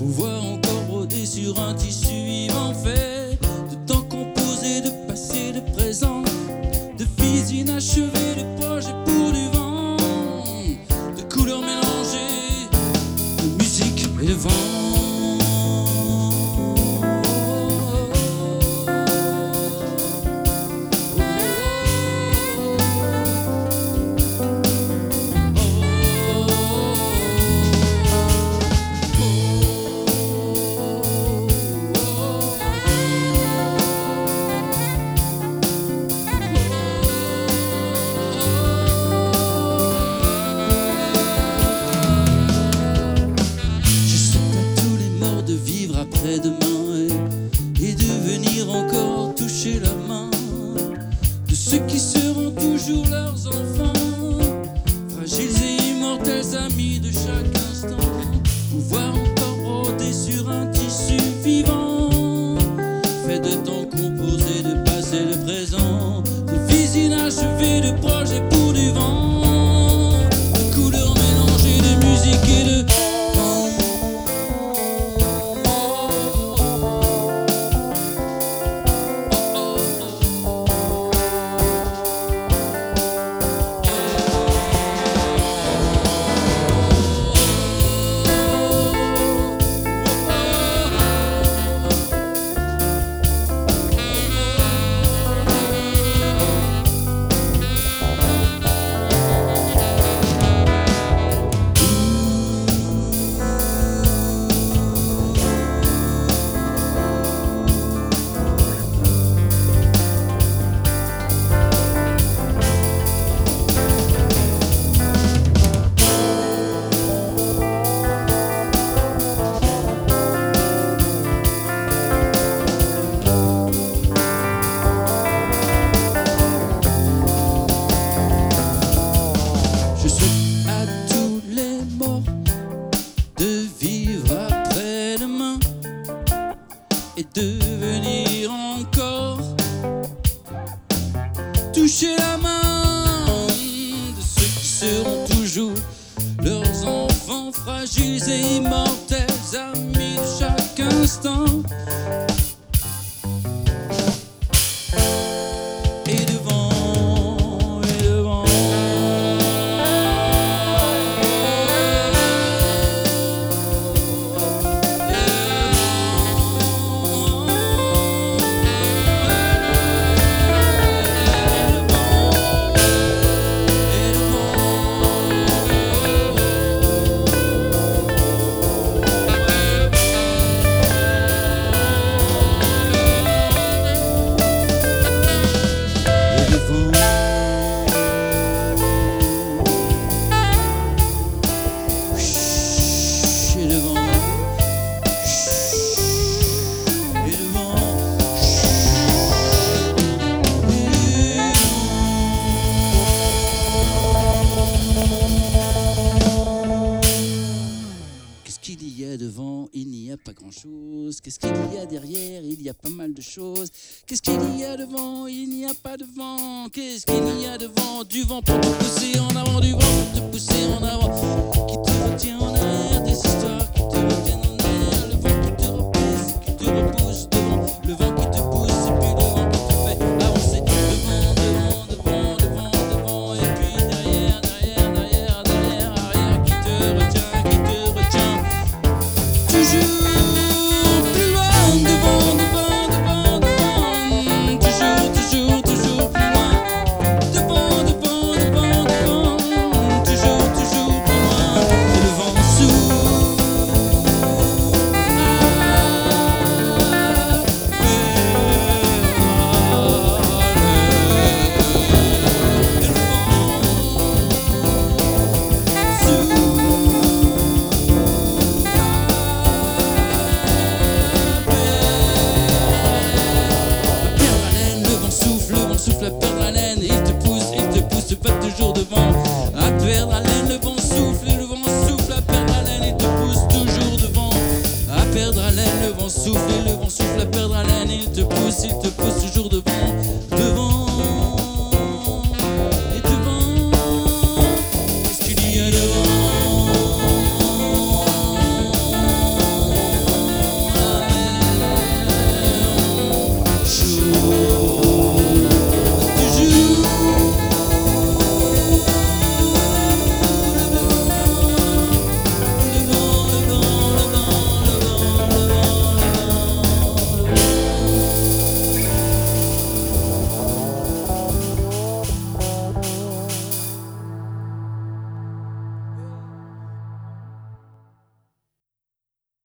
pouvoir encore broder sur un tissu vivant fait de temps composé, de passé, de présent, de vies inachevées, de projets pour du vent, de couleurs mélangées, de musique et de vent. Demain et de venir encore toucher la main de ceux qui seront toujours leurs enfants, fragiles et immortels amis de chaque instant, pouvoir encore broder sur un tissu vivant fait de temps composé, de passé, de présent, de vies inachevées, de projets pour du vent, de couleurs mélangées, de musique et de et de venir encore toucher la main de ceux qui seront toujours leurs enfants, fragiles et immortels amis de chaque instant. Et devant, et devant. Devant, il n'y a pas grand-chose. Qu'est-ce qu'il y a derrière? Il y a pas mal de choses. Qu'est-ce qu'il y a devant? Il n'y a pas de vent. Qu'est-ce qu'il y a devant? Du vent pour te pousser en avant, du vent pour te pousser en avant, qui te retient en arrière, des histoires qui te retiennent en arrière, le vent qui te repousse, qui te repousse devant, le vent qui te pousse et puis le vent qui te fait avancer devant, devant, devant, devant, devant, et puis derrière, derrière, derrière, derrière, arrière, qui te retient, qui te retient. Toujours plus loin, devant, devant, devant, devant, toujours, toujours, toujours plus loin, devant, devant, devant, devant, toujours, toujours plus loin, et le vent souffle, à perdre haleine, il te pousse pas toujours devant, à perdre haleine, le vent souffle, à perdre haleine, il te pousse toujours devant, à perdre haleine, le vent souffle, à perdre haleine, il te pousse toujours devant, devant, et devant, qu'est-ce qu'il y a devant?